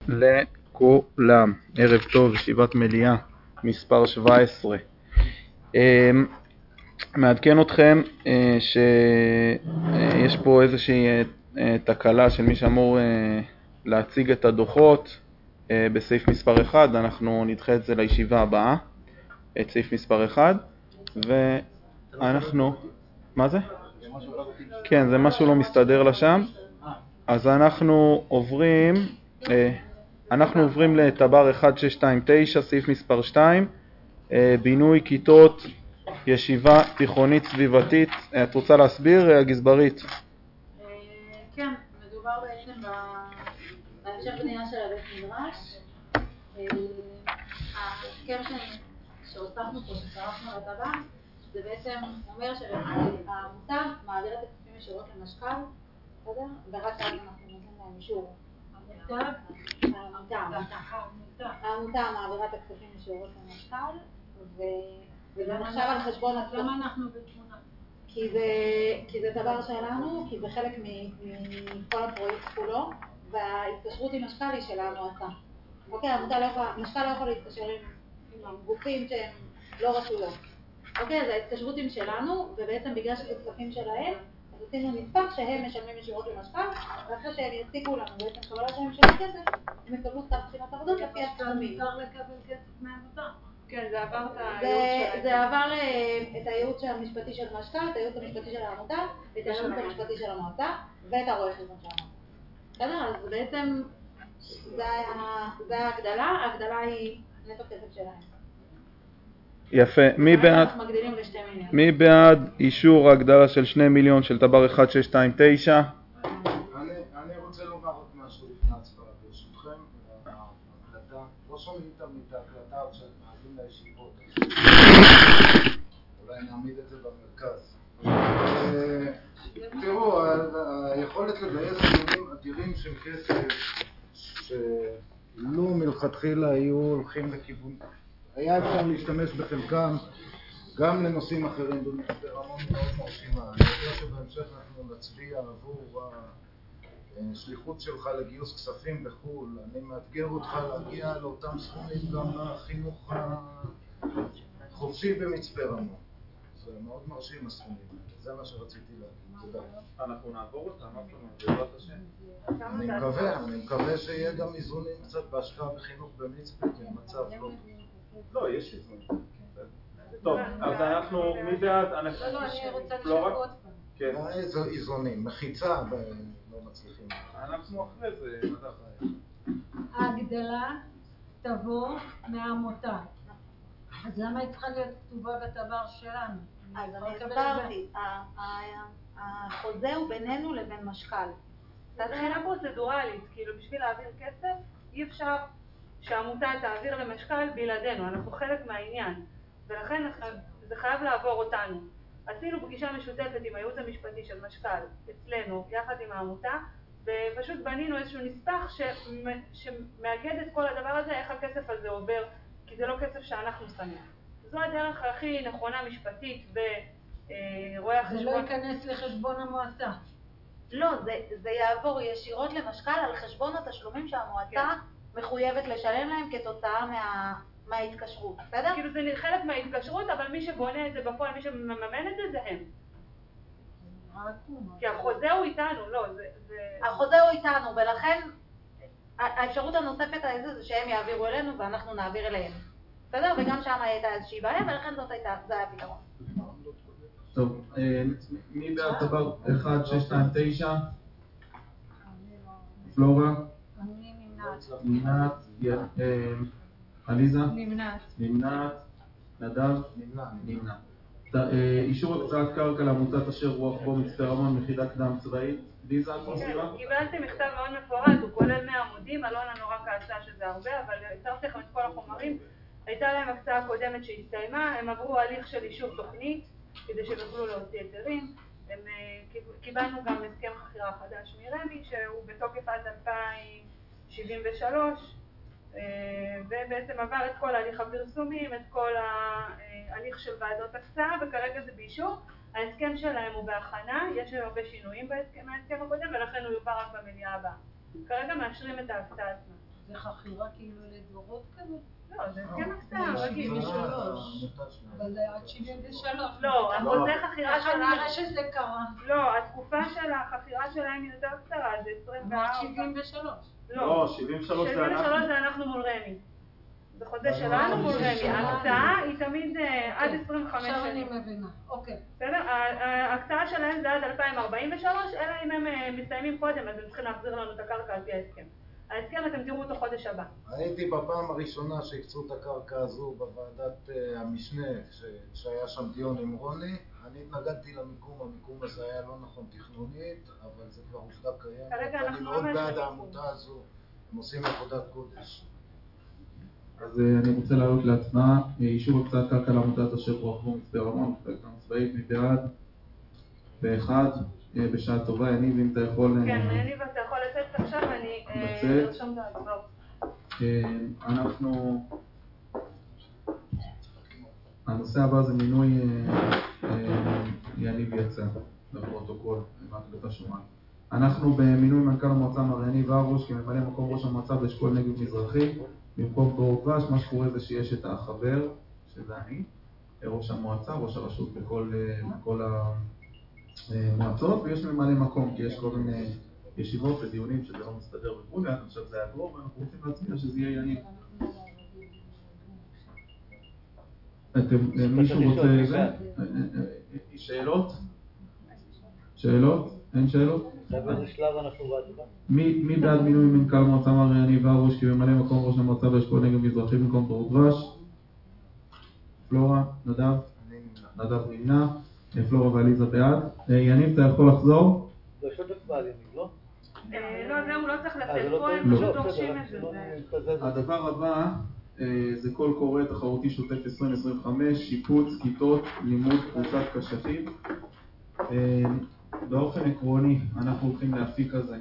לכולם, ערב טוב, ישיבת מליאה, מספר 17. מעדכן אתכם שיש פה איזושהי תקלה של מי שאמור להציג את הדוחות בסעיף מספר 1, אנחנו נדחה את זה לישיבה הבאה, את סעיף מספר 1, ואנחנו... מה זה? כן, זה משהו לא מסתדר לשם. אז אנחנו עוברים לטבר 1629, סעיף מספר 2, בינוי כיתות ישיבה תיכונית סביבתית. את רוצה להסביר, הגזברית? כן, מדובר בעצם בהמשך בנייה של הבית מדרש. ההסכם שהוספנו פה, שצרפנו לטבר, זה בעצם אומר שהעמותה מעבירה את הכספים ישירות למשקל, ורק אז אנחנו נותנים להם אישור. העמותה מעבירה את הכספים ישירות למשקל, וזה נחשב על חשבון עצמו. למה אנחנו בתמונה? כי זה דבר שלנו, כי זה חלק מכל הפרויקט כולו, וההתקשרות עם משקל היא של המועצה. אוקיי, משקל לא יכול להתקשר עם גופים שהם לא רשויות. אוקיי, אז ההתקשרות עם שלנו, ובעצם בגלל שזה כספים שלהם, אז עשינו נספח שהם משלמים ישירות למשקל, ואחרי שהם יציקו לנו בעצם קבלה שהם של כסף, הם יקבלו סתם בחינת עבודות לפי הסכומים. אפשר לקבל כסף מהעמותה. כן, זה עבר את הייעוץ שלהם. זה עבר את הייעוץ המשפטי של משקל, את הייעוץ המשפטי של העמותה, את הייעוץ המשפטי של המועצה, ואת הרואה חשבון של המועצה. בסדר? אז בעצם זה ההגדלה היא נטו כסף שלהם. יפה. מי בעד אישור ההגדלה של 2 מיליון של טבר 1629? אני רוצה לומר עוד משהו לפני הצבעה, ברשותכם. ההקלטה, לא שומעים תמיד את ההקלטה שמעלים לישיבות. אולי נעמיד את זה במרכז. תראו, היכולת לגייס סכומים אדירים של כסף שלא מלכתחילה היו הולכים לכיוון, היה אפשר להשתמש בחלקם גם לנושאים אחרים במצפה רמון מאוד מרשימה. אני חושב שבהמשך אנחנו נצביע עבור השליחות שלך לגיוס כספים בחו"ל. אני מאתגר אותך להגיע לאותם סכומים גם לחינוך החופשי במצפה רמון. זה מאוד מרשים הסכומים. זה מה שרציתי להגיד. תודה. אנחנו נעבור אותם, בעזרת השם. אני מקווה שיהיה גם איזונים קצת בהשקעה בחינוך במצפה, כי המצב לא... לא, יש איזון. טוב, אז אנחנו, מי בעד? לא, אני רוצה לשאול עוד פעם. כן. איזה איזונים? מחיצה לא מצליחים. אנחנו אחרי זה, ההגדלה תבוא מהעמותה. אז למה היא צריכה להיות כתובה בטבר שלנו? אז אני הסברתי, החוזה הוא בינינו לבין משקל. מבחינה פרוצדורלית, כאילו בשביל להעביר כסף, אי אפשר שהעמותה תעביר למשקל בלעדינו, אנחנו חלק מהעניין, ולכן זה חייב לעבור אותנו. עשינו פגישה משותפת עם הייעוץ המשפטי של משקל אצלנו, יחד עם העמותה, ופשוט בנינו איזשהו נספח שמאגד את כל הדבר הזה, איך הכסף הזה עובר, כי זה לא כסף שאנחנו שמים. זו הדרך הכי נכונה משפטית ורואי החשבון. זה לא ייכנס לחשבון המועצה. לא, זה יעבור ישירות למשקל על חשבון התשלומים שהמועצה מחויבת לשלם להם כתוצאה מההתקשרות, בסדר? כאילו זה חלק מההתקשרות, אבל מי שבונה את זה בפועל, מי שמממן את זה, זה הם. כי החוזה הוא איתנו, לא, זה... החוזה הוא איתנו, ולכן האפשרות הנוספת הזה זה שהם יעבירו אלינו ואנחנו נעביר אליהם. בסדר? וגם שם הייתה איזושהי בעיה, ולכן זה היה פתרון. טוב, מי בעד טבר 1629? פלורה? אני נמנעת. עליזה? נמנעת. נדב? נמנע. אישור הקצאת קרקע לעמותת אשר רוח בו מצפה רמון מיחידה קדם צבאית. ליזה, את מסבירה? קיבלתי מכתב מאוד מפורט, הוא כולל 100 עמודים, אלונה נורא כעסה שזה הרבה, אבל הצרתי לכם את כל החומרים. הייתה להם הקצאה קודמת שהסתיימה, הם עברו הליך של אישור תוכנית כדי שיוכלו להוציא היתרים. קיבלנו גם הסכם חכירה חדש מרמי שהוא בתוקף עד 2073, ובעצם עבר את כל הליך הפרסומים, את כל ההליך של ועדות הקצאה, וכרגע זה באישור. ההסכם שלהם הוא בהכנה, יש הרבה שינויים מההסכם הקודם, ולכן הוא יובא רק במליאה הבאה. כרגע מאשרים את ההקצאה עצמה. זה חכירה כאילו לדורות כזה? לא, זה הסכם הקצאה רגיל. אבל עד 73. לא, החוזה חכירה איך שלה... נראה שזה קרה? לא, התקופה של החכירה שלהם היא יותר קצרה, זה 24. 73. לא, 73 זה 73 זה אנחנו מול רמי. זה חוזה שלנו מול רמי. ההקצאה היא תמיד עד 25 שנים. עכשיו אני מבינה, אוקיי. בסדר? ההקצאה שלהם זה עד 2043, אלא אם הם מסיימים קודם, אז הם צריכים להחזיר לנו את הקרקע על פי ההסכם. ההסכם אתם תראו אותו חודש הבא. הייתי בפעם הראשונה שהקצו את הקרקע הזו בוועדת המשנה, שהיה שם דיון עם רוני. אני התנגדתי למיקום, המיקום הזה היה לא נכון תכנונית, אבל זה כבר עובדה קיימת. כרגע אנחנו אני מאוד ממש בעד במיקום. העמותה הזו, הם עושים עבודת קודש. אז אני רוצה להעלות להצבעה אישור הקצאת קרקע לעמותת אשר ברחבו מצפה רמון, פרויקט הצבאית, מי בעד? באחד, בשעה טובה. יניב, אם אתה יכול... כן, יניב, אתה יכול לצאת עכשיו, אני ארשום את ההצבעות. אנחנו... הנושא הבא זה מינוי יניב יצא לפרוטוקול, בהקלטה שומעת. אנחנו במינוי מנכ"ל המועצה מר יניב הרוש כממלא מקום ראש המועצה באשכול נגב מזרחי. במקום דרור דבש, מה שקורה זה שיש את החבר, שזה אני, ראש המועצה, ראש הרשות בכל המועצות, ויש ממלא מקום, כי יש כל מיני ישיבות ודיונים שזה לא מסתדר וכו', אז עכשיו זה יעבור, ואנחנו רוצים להצביע שזה יהיה יניב. מישהו רוצה זה? שאלות? שאלות? אין שאלות? באיזה שלב אנחנו בהצבעה? מי בעד מינוי מנכ"ל המועצה מר יניב הרוש כממלא מקום ראש המועצה באשכול נגב מזרחי במקום דרור דבש? פלורה, נדב? נדב נמנע. פלורה ועליזה בעד. יניב, אתה יכול לחזור? זה שוב הצבעה יניב, לא? לא, זהו, לא צריך לתת לא פה, הם פשוט דורשים את זה. הדבר הבא זה קול קורא תחרותי שוטף 2025, שיפוץ, כיתות, לימוד, קבוצת קשתים. באופן עקרוני אנחנו הולכים להפיק כזה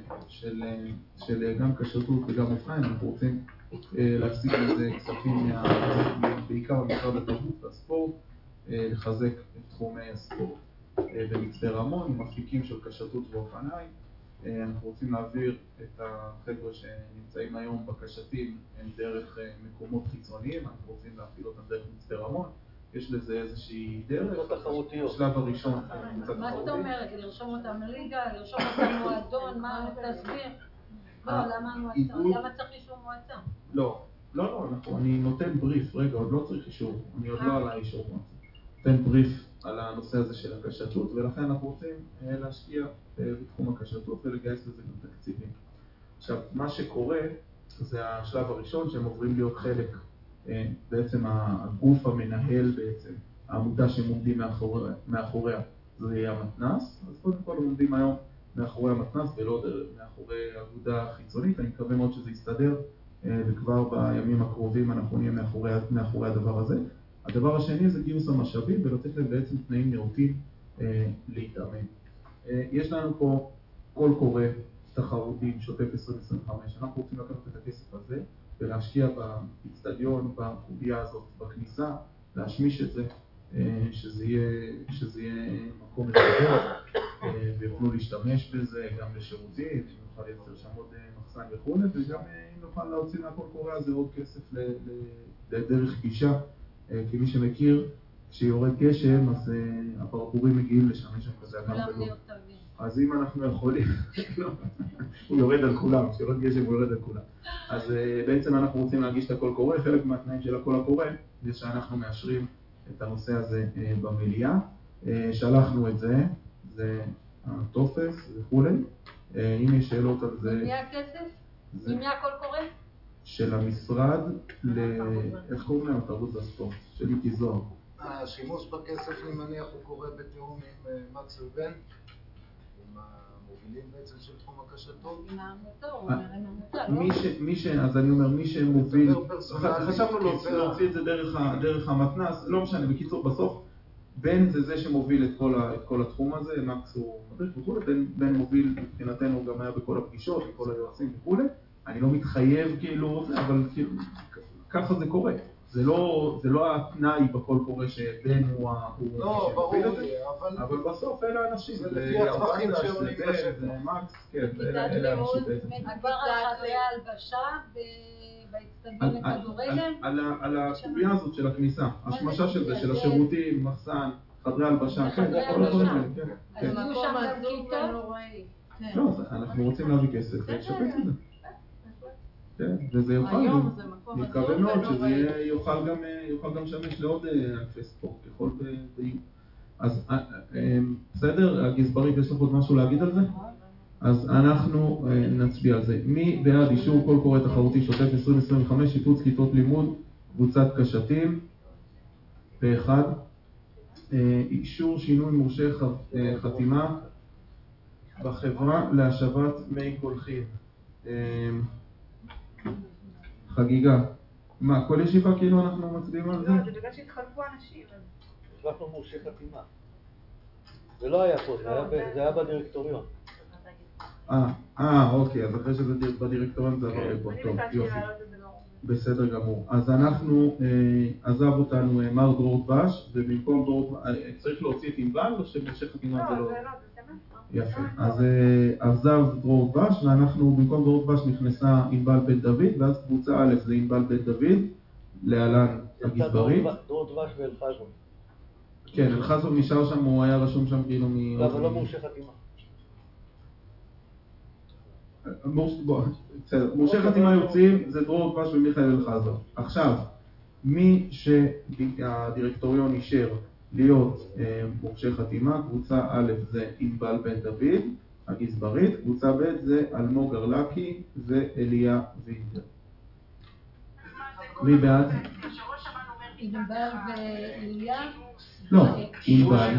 של גם קשתות וגם אופניים. אנחנו רוצים להפסיק לזה כספים בעיקר במשרד התרבות והספורט, לחזק את תחומי הספורט במצפה רמון עם אפיקים של קשתות ואופניים. אנחנו רוצים להעביר את החבר'ה שנמצאים היום בקשתים דרך מקומות חיצוניים, אנחנו רוצים להפעיל אותם דרך מצפה רמון. יש לזה איזושהי דרך, בשלב הראשון. מה זאת אומרת? לרשום אותם ליגה, לרשום אותם מועדון, מה תסביר? לא, למה מועצה? למה צריך אישור מועצה? לא, אני נותן בריף, רגע, עוד לא צריך אישור, אני עוד לא על האישור מועצה. נותן בריף על הנושא הזה של הקשתות, ולכן אנחנו רוצים להשקיע בתחום הקשתות ולגייס לזה גם תקציבים. עכשיו, מה שקורה זה השלב הראשון שהם עוברים להיות חלק, בעצם הגוף המנהל בעצם, העמותה שהם עומדים מאחוריה, זה יהיה המתנ"ס. אז קודם כל הם עומדים היום מאחורי המתנ"ס ולא מאחורי אגודה חיצונית. אני מקווה מאוד שזה יסתדר, וכבר בימים הקרובים אנחנו נהיה מאחורי הדבר הזה. הדבר השני זה גיוס המשאבים ולתת להם בעצם תנאים נאותים להתאמן. יש לנו פה קול קורא תחרותי שוטף 2025. אנחנו רוצים לקחת את הכסף הזה ולהשקיע באצטדיון, בחוליה הזאת, בכניסה, להשמיש את זה, שזה יהיה מקום לדבר, ויוכלו להשתמש בזה גם לשירותים, נוכל לייצר שם עוד מחסן וכו', וגם נוכל להוציא מהקול קורא הזה עוד כסף לדרך גישה. כי מי שמכיר, כשיורד גשם, אז הברבורים מגיעים לשם, יש שם כזה אגם גדול. אז אם אנחנו יכולים, הוא יורד על כולם, כשיורד גשם הוא יורד על כולם. אז בעצם אנחנו רוצים להגיש את הקול קורא, חלק מהתנאים של הקול הקורא, זה שאנחנו מאשרים את הנושא הזה במליאה. שלחנו את זה, זה הטופס וכו'. אם יש שאלות על זה... מי הכסף? מי הקול קורא? של המשרד איך קוראים להם? התרבות והספורט, של איתי זוהר. השימוש בכסף, אני מניח, הוא קורה בתיאום עם מקס ובן, עם המובילים בעצם של תחום הקשתות. עם העמותה, אז אני אומר, מי שמוביל, חשבנו להוציא את זה דרך המתנ"ס, לא משנה, בקיצור בסוף, בן זה שמוביל את כל התחום הזה, מקס הוא מדריך וכו', בן מוביל מבחינתנו גם היה בכל הפגישות, בכל היועצים וכו'. אני לא מתחייב כאילו, אבל כאילו, ככה זה קורה. זה לא התנאי בכל קורה שבן הוא לא, ברור לי, אבל בסוף אלה האנשים. זה לפי הצרכים שעולים בשטח. זה מקס, כן, אלה אנשים בעצם. מדובר על חדרי הלבשה על הקובייה הזאת של הכניסה, השמשה של זה, של השירותים, מחסן, חדרי הלבשה, כן, כל הדברים האלה, כן. אז יהיו שם גם כיתות? לא, אנחנו רוצים להביא כסף ולשפץ את זה. כן, וזה יוכל, נקווה מאוד שזה יוכל גם לשמש לעוד ענפי ספורט, ככל ויהיו. אז בסדר, הגזברית, יש לך עוד משהו להגיד על זה? אז אנחנו נצביע על זה. מי בעד אישור קול קורא תחרותי שוטף 2025, שיפוץ כיתות לימוד, קבוצת קשתים? פה אחד. אישור שינוי מורשה חתימה בחברה להשבת מי קולחין. חגיגה. מה, כל ישיבה כאילו אנחנו מצביעים על זה? לא, זה בגלל שהתחלפו אנשים. השלחנו מורשה חתימה. זה לא היה פה, זה היה בדירקטוריון. אוקיי, אז אחרי שזה בדירקטוריון זה עבר לפה. אני טוב, ביקשתי יופי. להעלות את זה לא. בסדר גמור. אז אנחנו, עזב אותנו מר דרור דבש, ובמקום דרור, צריך להוציא את ענבל או שמורשה חתימה זה לא? לא, זה לא, זה תמש. יפה. אז עזב דרור דבש, ואנחנו במקום דרור דבש נכנסה ענבל בן דוד, ואז קבוצה א' זה ענבל בן דוד, להלן הגזברית. דרור דבש ואלחזון. כן, אלחזון נשאר שם, הוא היה רשום שם כאילו לא, אבל לא מורשה חתימה. מורשה חתימה יוצאים זה דרור דבש ומיכאל אלחזון. עכשיו, מי שהדירקטוריון אישר להיות מורשה חתימה, קבוצה א' זה ענבל בן דוד, הגזברית, קבוצה ב' זה אלמוג ארלקי ואליה וינטר. מי בעד? ענבל ואליה? לא, ענבל.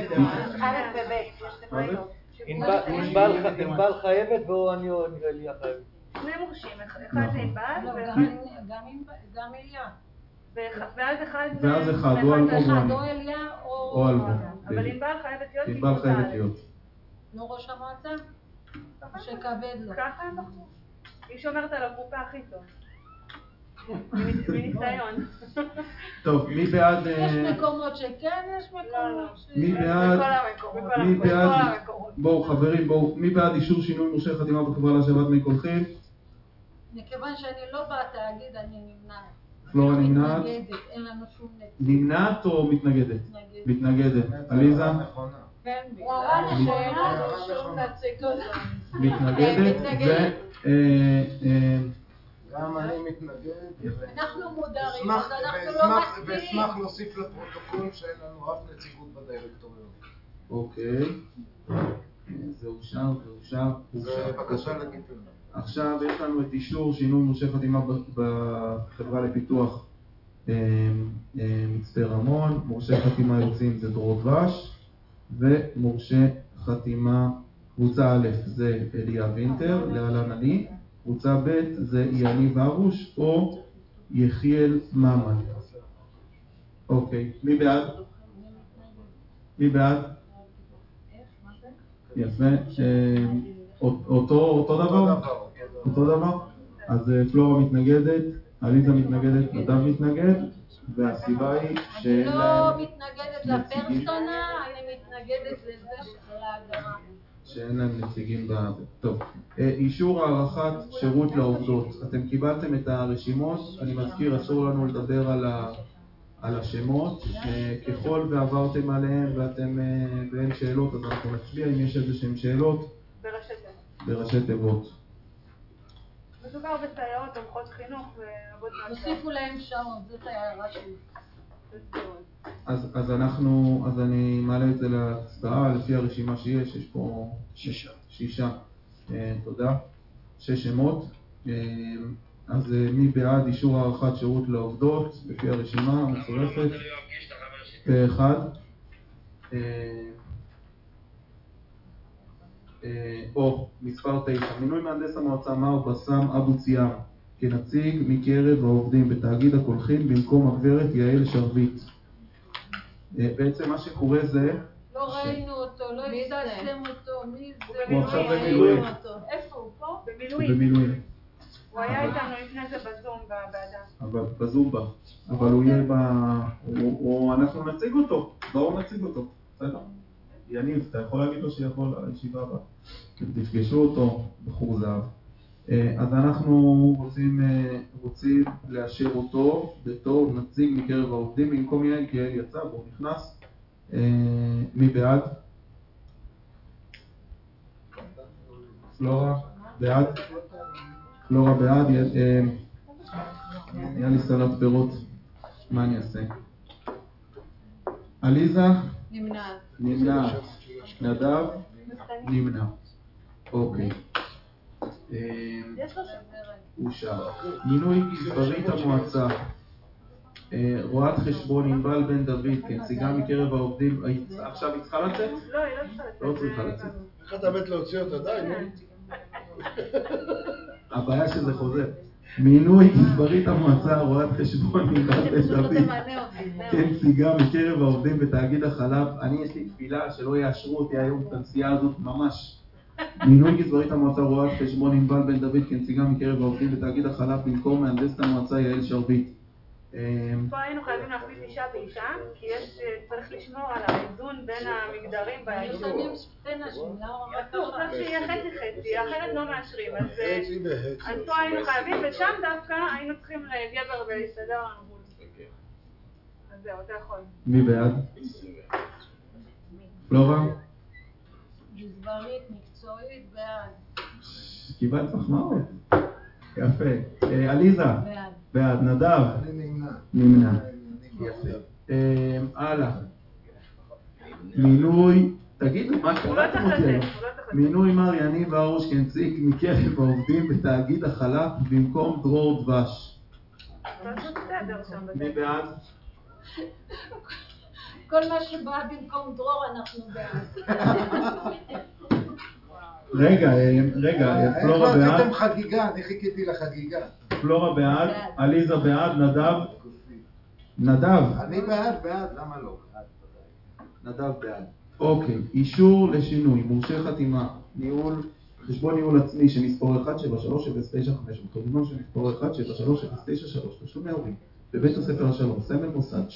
ענבל חייבת ואני נראה לי חייבת. שני מורשים, אחד זה ענבל, גם אליה. ואז אחד או אליה או אלמוג. אבל ענבל חייבת להיות ענבל חייבת להיות. לא ראש המועצה? שכבד לו. ככה אנחנו. היא שומרת על הקופה הכי טוב. מניסיון. טוב, מי בעד? יש מקומות שכן, יש מקומות ש... מי בעד? בואו חברים, בואו. מי בעד אישור שינוי מורשה חתימה בחברה להשבת מי קולחין? מכיוון שאני לא בתאגיד, אני נמנעת. פלורה נמנעת? מתנגדת, אין לנו שום נציג. נמנעת או מתנגדת? מתנגדת. עליזה? כן, הוא אמר לי שאין לנו שום נציג. מתנגדת. גם אני מתנגד. אנחנו מודרים, אז אנחנו לא מצביעים. ואשמח להוסיף לפרוטוקול שאין לנו אף נציגות בדירקטוריון. אוקיי. זה אושר. זה בקשה לגיטימית. עכשיו יש לנו את אישור שינוי מורשה חתימה בחברה לפיתוח מצפה רמון. מורשה חתימה יוצאים זה דרור דבש, ומורשה חתימה קבוצה א' זה אליה וינטר, להלן אני. קבוצה ב' זה יניב ארוש או יחיאל ממן. אוקיי, מי בעד? מי בעד? יפה. אותו דבר? אותו דבר? אז פלורה מתנגדת, עליזה מתנגדת, נדב מתנגד, והסיבה היא אני לא מתנגדת לפרסונה, אני מתנגדת לזה להגדרה. שאין להם נציגים טוב. אישור הערכת שירות לעובדות. אתם קיבלתם את הרשימות, אני מזכיר, אסור לנו לדבר על השמות. ככל ועברתם עליהם ואין שאלות, אז אנחנו נצביע אם יש איזשהם שאלות. בראשי תיבות. מדובר בסייעות, תומכות חינוך ועבוד מהשאר. הוסיפו להם שעות, זאת ההערה שלי. אז אני מעלה את זה להצבעה לפי הרשימה שיש, יש פה 6. תודה. 6 שמות. אז מי בעד אישור הערכת שירות לעובדות לפי הרשימה המצורפת? פה אחד. מספר 9. מינוי מהנדס המועצה מר בסם אבו ציאם כנציג מקרב העובדים בתאגיד הקולחין במקום הגברת יעל שרביט. בעצם מה שקורה זה... לא ראינו אותו, לא הצלתם אותו, מי זה? הוא עכשיו במילואים. איפה הוא פה? במילואים. הוא היה איתנו לפני זה בזום בוועדה. בזום בה. אבל הוא יהיה אנחנו נציג אותו. בואו נציג אותו. בסדר? יניב, אתה יכול להגיד לו שיבוא לישיבה הבאה. תפגשו אותו, בחור זהב. אז אנחנו רוצים לאשר אותו בתור נציג מקרב העובדים במקום יעל, כי יעל יצא והוא נכנס. מי בעד? פלורה בעד? פלורה בעד? היה לי סלט פירות, מה אני אעשה? עליזה? נמנעת. נדב? נמנע. אוקיי. אושר. מינוי גזברית המועצה. רואת חשבון ענבל בן דוד כנציגה מקרב העובדים. עכשיו היא צריכה לצאת? לא, היא לא צריכה לצאת. לא צריכה לצאת. איך אתה מת להוציא אותה? די, נו. הבעיה שזה חוזר. מינוי גזברית המועצה רואת חשבון ענבל בן דוד כנציגה מקרב העובדים בתאגיד החלב. אני יש לי תפילה שלא יאשרו אותי היום את הנסיעה הזאת ממש. מינוי גזברית המועצה רואת חשבון ענבל בן דוד כנציגה מקרב העובדים בתאגיד החלב במקום מהנדסת המועצה יעל שרביט. פה היינו חייבים להכניס אישה ואישה, כי צריך לשמור על האיזון בין המגדרים באישור. אסור, צריך שיהיה חצי חצי, אחרת לא מאשרים. אז פה היינו חייבים, ושם דווקא היינו צריכים לגבר ולהסתדר לנו בול. אז זהו, אתה יכול. מי בעד? פלורה? גזברית, מקצועית, בעד. קיבלת מחמאות. יפה. עליזה? בעד. נדב? נמנע. יפה. הלאה. מינוי, תגידו מה קראתם אותנו. מינוי מר יניב הרוש כנציג מקרב העובדים בתאגיד החלב במקום דרור דבש. מי בעד? כל מה שבא במקום דרור אנחנו בעד. רגע, פלורה בעד. עשיתם חגיגה, אני חיכיתי לחגיגה. פלורה בעד, עליזה בעד, נדב. אני בעד, למה לא? נדב בעד. אוקיי, אישור לשינוי, מורשה חתימה, חשבון ניהול עצמי שמספור 173095, חשבון שמספור 173093, תשלומי הורים, בבית הספר השלום, סמל מוסד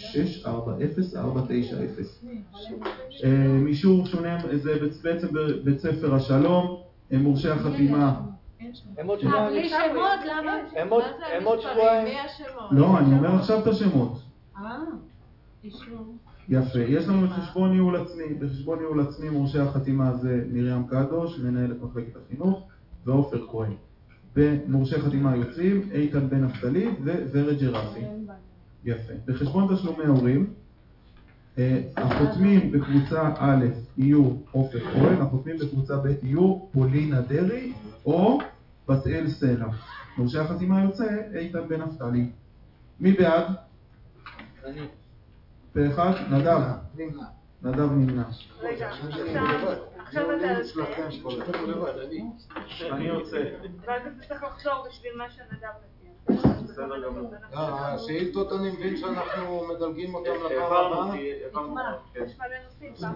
640490. אישור שונה, זה בעצם בבית ספר השלום, מורשה החתימה. הם עוד שבועיים. בלי שמות, למה? הם עוד שבועיים. לא, אני אומר עכשיו את השמות. אישור. יפה, יש לנו חשבון ניהול עצמי, בחשבון ניהול עצמי מורשה החתימה זה מרים קדוש, מנהלת מחלקת החינוך, ועופר כהן. במורשה חתימה יוצאים, איתן בן נפתלי וורד ג'רפי. יפה. בחשבון תשלומי הורים, החותמים בקבוצה א' יהיו עופר כהן, החותמים בקבוצה ב' יהיו פולינה דרי או בתאל סלע. מורשה החתימה יוצא, איתן בן נפתלי. מי בעד? אני. פה אחד, נדב. נדב נמנע. רגע, עכשיו אתה אני יוצא. ואז אתה צריך לחזור בשביל מה שנדב נתן. בסדר גמור. השאילתות אני מבין שאנחנו מדלגים אותם לפעם הבאה. יש מלא נושאים.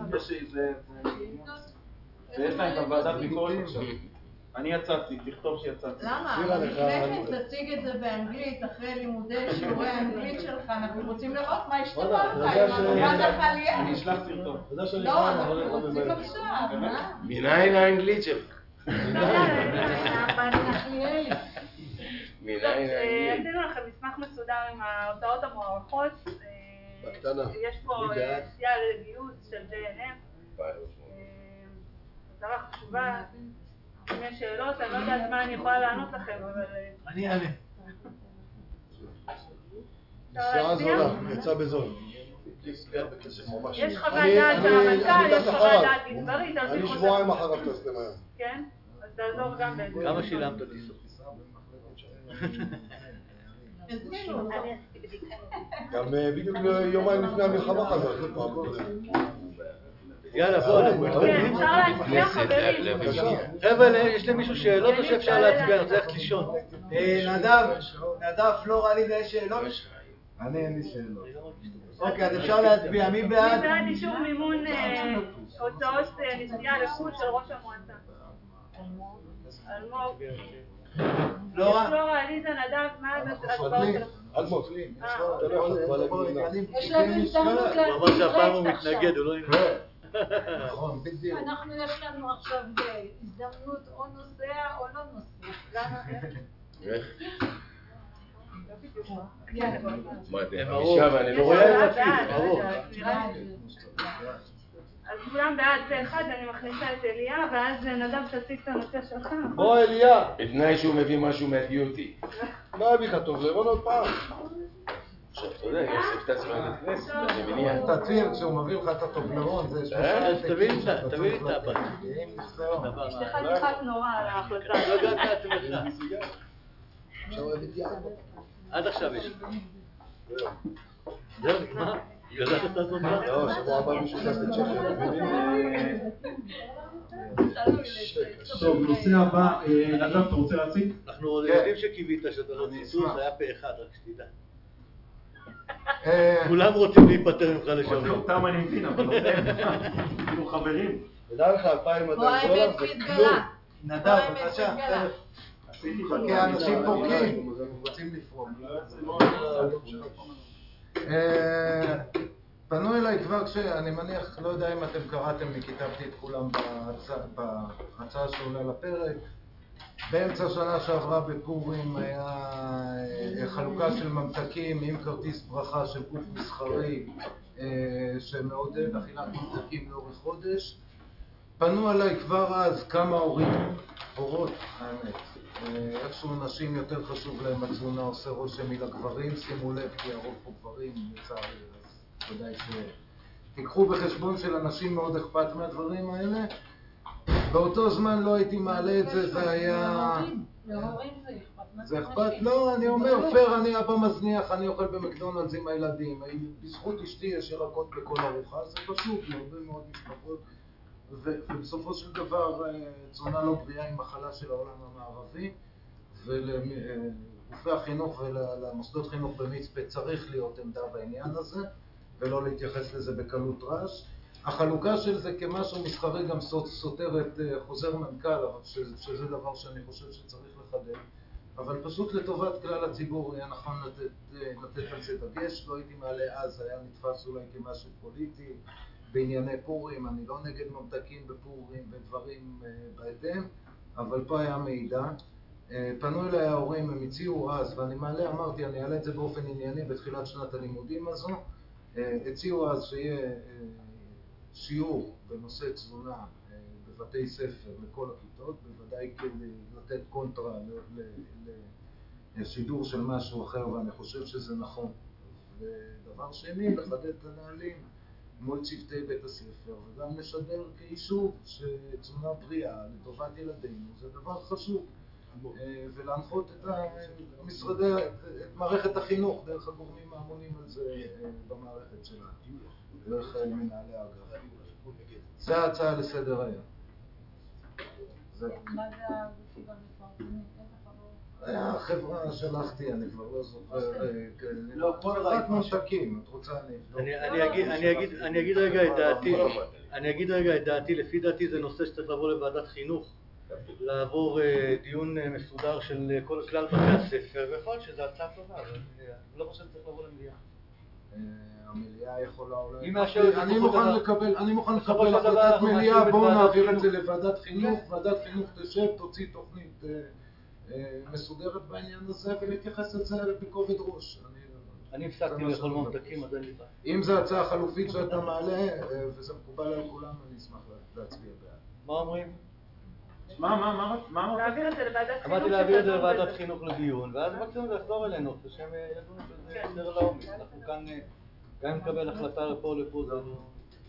ויש להם גם ועדת ביקורת עכשיו. אני יצאתי, תכתוב שיצאתי. למה? לפני כן תציג את זה באנגלית, אחרי לימודי שיעורי האנגלית שלך, אנחנו רוצים לראות מה השתפרת, אני אשלח סרטון. לא, אנחנו רוצים עכשיו, מניין האנגלית שלך? עשינו לכם מסמך מסודר עם ההוצאות המוערכות. יש פה סייע לגיוס של JNF. מטרה חשובה. אם יש שאלות, אני לא יודעת מה אני יכולה לענות לכם, אבל... אני אענה. נסיעה זולה, יצא בזול. יש חוות דעת של המנכ"ל, יש חוות דעת גזברית. אני שבועיים אחריו טסתם היום. כן? אז תעזור גם באיזה. כמה שילמת לי? גם בדיוק יומיים לפני המלחמה חזרתי פעם. יאללה, בוא. כן, אפשר להצביע חברים. חבר'ה, יש למישהו שאלות או שאפשר להצביע? אני רוצה ללכת לישון. נדב, פלורה, עליזה, יש שאלות? אני אין לי שאלות. אוקיי, אז אפשר להצביע. מי בעד? מי בעד אישור מימון הוצאות נסיעה לחוץ של ראש המועצה? אלמוג. פלורה, עליזה, נדב, מה ההצבעות שלכם? אלמוג, יש להם הזדמנות הוא אמר שהפעם הוא מתנגד, הוא לא נמנע. נכון, בדיוק. אנחנו יש לנו עכשיו הזדמנות או נוסע או לא נוסע. איך? מה אתם? חמישה ואני לא רואה את עצמי, אז כולם בעד פה אחד, אני מכניסה את אליה, ואז נדב תציג את הנושא שלך. בוא אליה. בתנאי שהוא מביא משהו מהגיוטי. מה הביא לך טוב? לבוא עוד פעם. עכשיו, אתה יודע, יוסף את עצמך לכנסת, אני מניח. תציל, כשהוא מביא לך את הטובלרון, זה תביא לי את הבת. אשתך תחת נורא על ההחלטה. לא יודעת לעצמך. עד עכשיו יש. זהו, נגמר? יודעת את הזאת? לא, שבוע הבא מישהו טס לצ'כיה. טוב, נושא הבא, נדב, אתה רוצה להציג? אנחנו יודעים שקיווית שאתה לא ציטוט, זה היה פה אחד, רק שתדע. כולם רוצים להיפטר ממך לשם. אותם אני מבין, אבל לא כאילו חברים. תדע לך, 2,200 דולר זה כלום. נדב, בבקשה. כי האנשים פורקים, רוצים לפרוק. פנו אליי כבר כשאני מניח, לא יודע אם אתם קראתם, אני כתבתי את כולם בהצעה שעולה לפרק. באמצע שנה שעברה בפורים היה חלוקה של ממתקים עם כרטיס ברכה של גוף מסחרי שמעודד אכילת ממתקים לאורך חודש. פנו עליי כבר אז כמה הורות, האמת. איכשהו נשים יותר חשוב להם התזונה, עושה רושם מלגברים, שימו לב כי הרוב פה גברים לצערי, אז ודאי שתיקחו בחשבון שלנשים מאוד אכפת מהדברים האלה. באותו זמן לא הייתי מעלה את זה, זה היה... להורים זה אכפת. זה אכפת? לא, אני אומר, פר, אני אבא מזניח, אני אוכל במקדונלדס עם הילדים. בזכות אשתי יש ירקות בכל ארוחה, זה פשוט, להרבה מאוד משפחות. ובסופו של דבר תזונה לא בריאה היא מחלה של העולם המערבי, ולגופי החינוך ולמוסדות חינוך במצפה צריך להיות עמדה בעניין הזה ולא להתייחס לזה בקלות רש. החלוקה של זה כמשהו מסחרי גם סותר את חוזר מנכ"ל, שזה דבר שאני חושב שצריך לחדד, אבל פשוט לטובת כלל הציבור היה נכון לתת על זה דגש. לא הייתי מעלה אז, היה נתפס אולי כמשהו פוליטי בענייני פורים, אני לא נגד ממתקים בפורים ודברים בהתאם, אבל פה היה מידע. פנו אליי ההורים, הם הציעו אז, ואני מעלה, אמרתי, אני אעלה את זה באופן ענייני בתחילת שנת הלימודים הזו. הציעו אז שיהיה שיעור בנושא תזונה בבתי ספר לכל הכיתות, בוודאי כדי לתת קונטרה לשידור של משהו אחר, ואני חושב שזה נכון. ודבר שני, לחדד את הנהלים מול צוותי בית הספר, וגם לשדר כיישוב שתזונה בריאה לטובת ילדינו זה דבר חשוב, ולהנחות את מערכת החינוך דרך הגורמים האמונים על זה במערכת שלנו, דרך מנהלי האגף. זה ההצעה לסדר היום. מה זה הגופים המפרסמים? היה חברה שלחתי, אני כבר לא זוכר, לא, כל רק מושקים, את רוצה אני אגיד רגע את דעתי, לפי דעתי זה נושא שצריך לבוא לוועדת חינוך, לעבור דיון מסודר של כל כלל בתי הספר, ויכול להיות שזו הצעה טובה, אבל אני לא חושב שצריך לבוא למליאה. המליאה יכולה אולי... אני מוכן לקבל החלטת מליאה, בואו נעביר את זה לוועדת חינוך, ועדת חינוך תשב, תוציא תוכנית מסודרת בעניין הזה ולהתייחס לזה בכובד ראש. אני הפסקתי לאכול ממתקים, אז אין לי בעיה. אם זו הצעה חלופית שאתה מעלה וזה מקובל על כולם, אני אשמח להצביע בעד. מה אומרים? מה? להעביר את זה לוועדת חינוך. אמרתי להעביר את זה לוועדת חינוך לדיון, ואז מקסימום לחזור אלינו, שהם ידעו שזה יותר לעומק. אנחנו כאן גם נקבל החלטה לפה או לפה, זה לא...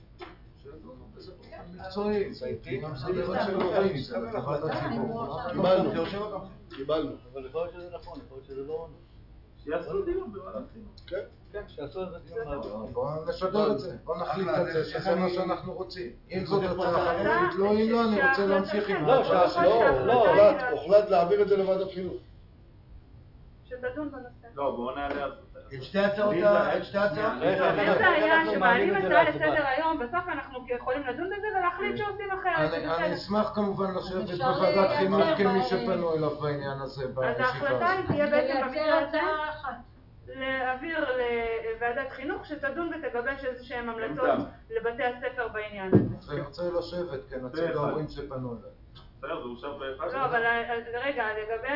מקצועי, זה גם סדרת של הורים, זה לטובת הציבור. קיבלנו. אבל יכול להיות שזה נכון, יכול להיות שזה לא נכון. שיעשו דיון בוועדת חינוך. כן, שיעשו את זה דיון. בואו נשדר את זה, בואו נחליט את זה, שזה מה שאנחנו רוצים. אם זאת הצעה חלופית, לא, אם לא, אני רוצה להמשיך עם לא, הוחלט להעביר את זה לוועדת חינוך. שתדון בנושא. לא, בואו נעלה על זה. עם שתי הצעות. אין בעיה שמעלים הצעה לסדר היום, בסוף אנחנו יכולים לדון בזה ולהחליט שעושים אחרת. אני אשמח כמובן לשבת בוועדת חינוך כמי שפנו אליו בעניין הזה. אז ההחלטה תהיה בעצם במקרה הזה להעביר ועדת חינוך שתדון ותגבש איזשהם המלצות לבתי הספר בעניין הזה. אני רוצה לשבת כנציג ההורים שפנו אליי. בסדר, זה אושר באחד. לא, אבל רגע,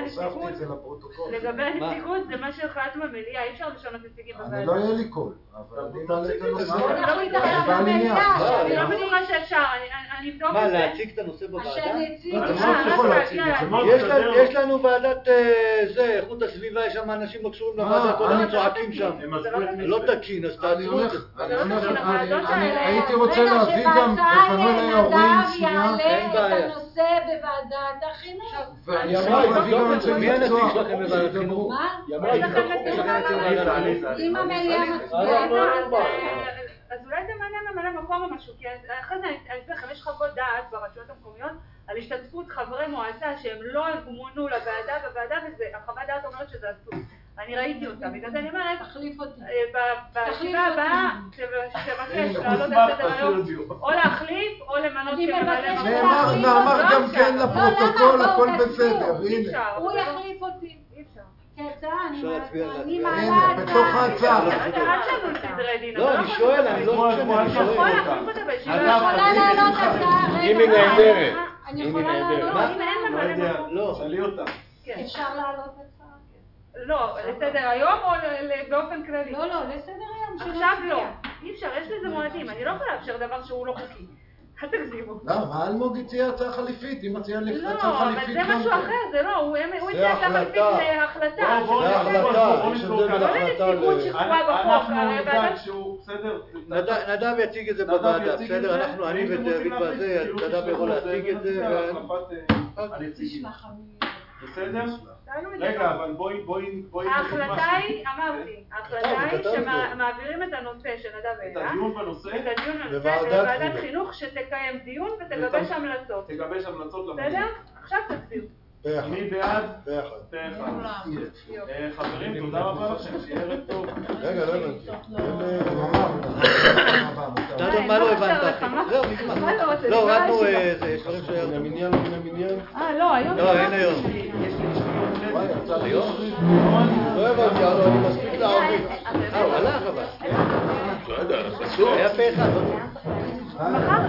לגבי הנציגות זה מה שהחלטנו במליאה, אי אפשר לשנות נציגים בוועדה. אני לא יהיה לי קול, אבל אני מעלה את הנושא. אני לא בטוחה שאפשר, אני אבדוק את זה. מה, להציג את הנושא בוועדה? שהנציג... יש לנו ועדת איכות הסביבה, יש שם אנשים לא קשורים לוועדה, כל הזמן צועקים שם. לא תקין, אז תעצרו את זה. הייתי רוצה להביא גם בפנו אליי ההורים שנייה. אין בעיה. בוועדת החינוך. ואני אשמח להביא גם אנשי מי הנציג מקצוע. שלכם בוועדת החינוך? מה? אם המליאה מצביעה, אז אולי זה מעניין ממלא מקום או משהו, כי אחרי זה אני אסביר לכם, יש חוות דעת ברשויות המקומיות על השתתפות חברי מועצה שהם לא מונו בוועדה, והחוות דעת אומרת שזה אסור. אני ראיתי אותה, בגלל זה אני אומרת, תחליף אותי. בישיבה הבאה, תבקש לעלות על סדר היום, או להחליף, או למנות כממלא מקום. נאמר גם כן לפרוטוקול, הכל בסדר, הנה. הוא יחליף אותי. אי אפשר. כהצעה, אני הנה, מעלה בתוך ההצעה. עד שלנו סדרי דין. לא, אני שואל, אני לא חושב, אני יכול שואל. להחליף אותה בישיבה. אני יכולה לעלות הצעה. אם היא נהדרת. אני יכולה לעלות. אם אין ממלא מקום. לא. שאלי אותה. אפשר לעלות הצעה. לא, לסדר היום או באופן כללי? לא, לסדר היום. עכשיו לא. אי אפשר, יש לזה מועדים. אני לא יכולה לאפשר דבר שהוא לא חוקי. אל תגזימו. לא, מה אלמוג הציע הצעה חליפית? היא מציעה לי הצעה לא, אבל חליפית. זה משהו אחר, זה לא, הוא הציע הצעה חליפית להחלטה. בואו יש הבדל בין החלטה אנחנו נדאג שהוא, בסדר? נדב יציג את זה בוועדה, בסדר? אני ודוד בזה, נדב יכול להציג את זה. בסדר? רגע, אבל בואי... ההחלטה היא, אמרתי, ההחלטה היא שמעבירים את הנושא שנדב העלה, את הדיון בנושא, לוועדת חינוך שתקיים דיון ותגבש המלצות. תגבש המלצות למדינה. בסדר? עכשיו תצביעו. מי בעד? פה אחד. חברים, תודה רבה לכם, שיהיה ערב טוב. רגע, לא הבנתי. נדב, מה לא הבנת? זהו, נגמר. לא, הורדנו יש דברים מן המניין או מן המניין? לא, היום. לא, אין היום. היום? לא הבנתי, אני מספיק לערבית. הוא הלך אבל. לא יודע, חשוב. היה פה אחד. מחר?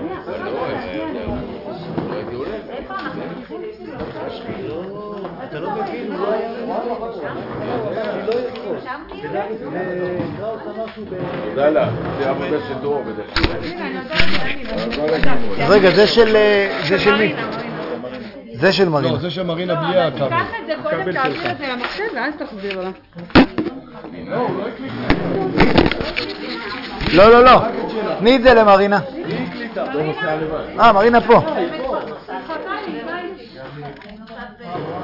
אתה לא מבין, הוא לא היה אני לא יכול. תודה לה, זה עבודה של דרור בדרך אז רגע, זה של מי? זה של מרינה. לא, זה של מרינה בלי הכבל. קח את זה קודם, תעביר את זה למחשב ואז תחזיר לה. לא. תני את זה למרינה. מרינה פה.